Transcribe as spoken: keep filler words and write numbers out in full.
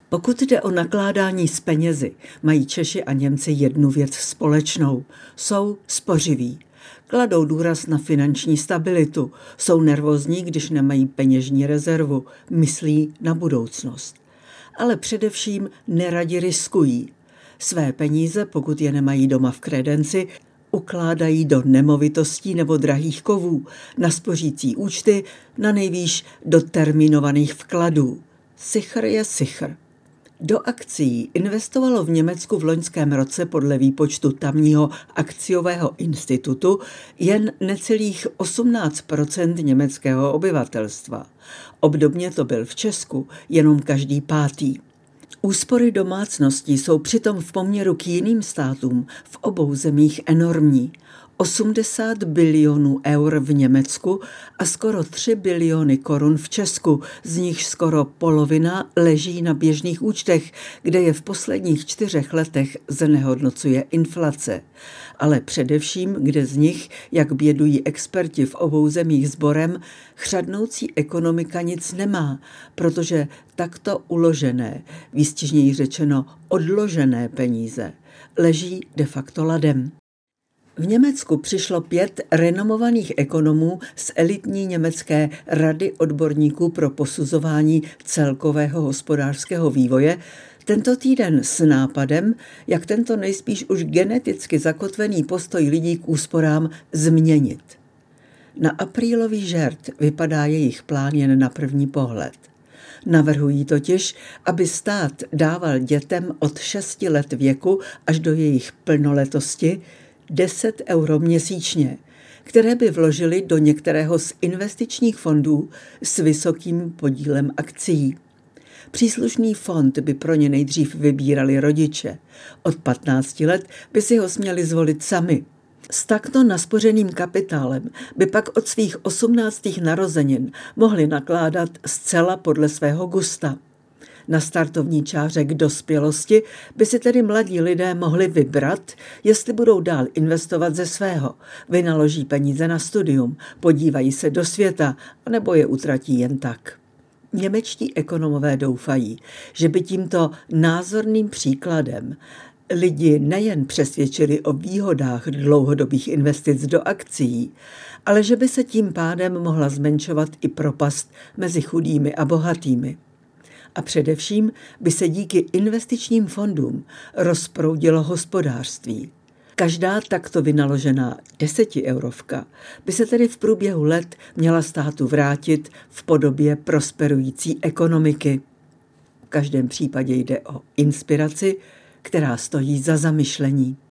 Pokud jde o nakládání s penězi, mají Češi a Němci jednu věc společnou. Jsou spořiví. Kladou důraz na finanční stabilitu. Jsou nervózní, když nemají peněžní rezervu. Myslí na budoucnost. Ale především neradi riskují. Své peníze, pokud je nemají doma v kredenci, ukládají do nemovitostí nebo drahých kovů, na spořící účty, na nejvýš do termínovaných vkladů. Sichr je sichr. Do akcií investovalo v Německu v loňském roce podle výpočtu tamního akciového institutu jen necelých osmnáct procent německého obyvatelstva. Obdobně to byl v Česku jenom každý pátý. Úspory domácností jsou přitom v poměru k jiným státům v obou zemích enormní. osmdesát bilionů eur v Německu a skoro tři biliony korun v Česku, z nich skoro polovina leží na běžných účtech, kde je v posledních čtyřech letech znehodnocuje inflace. Ale především, kde z nich, jak bědují experti v obou zemích sborem, chřadnoucí ekonomika nic nemá, protože takto uložené, výstižněji řečeno odložené peníze, leží de facto ladem. V Německu přišlo pět renomovaných ekonomů z elitní německé rady odborníků pro posuzování celkového hospodářského vývoje tento týden s nápadem, jak tento nejspíš už geneticky zakotvený postoj lidí k úsporám změnit. Na aprílový žert vypadá jejich plán jen na první pohled. Navrhují totiž, aby stát dával dětem od šesti let věku až do jejich plnoletosti deset euro měsíčně, které by vložili do některého z investičních fondů s vysokým podílem akcií. Příslušný fond by pro ně nejdřív vybírali rodiče. Od patnácti let by si ho směli zvolit sami. S takto naspořeným kapitálem by pak od svých osmnáctých narozenin mohli nakládat zcela podle svého gusta. Na startovní čáře k dospělosti by si tedy mladí lidé mohli vybrat, jestli budou dál investovat ze svého, vynaloží peníze na studium, podívají se do světa, anebo je utratí jen tak. Němečtí ekonomové doufají, že by tímto názorným příkladem lidi nejen přesvědčili o výhodách dlouhodobých investic do akcií, ale že by se tím pádem mohla zmenšovat i propast mezi chudými a bohatými. A především by se díky investičním fondům rozproudilo hospodářství. Každá takto vynaložená desetieurovka by se tedy v průběhu let měla státu vrátit v podobě prosperující ekonomiky. V každém případě jde o inspiraci, která stojí za zamyšlení.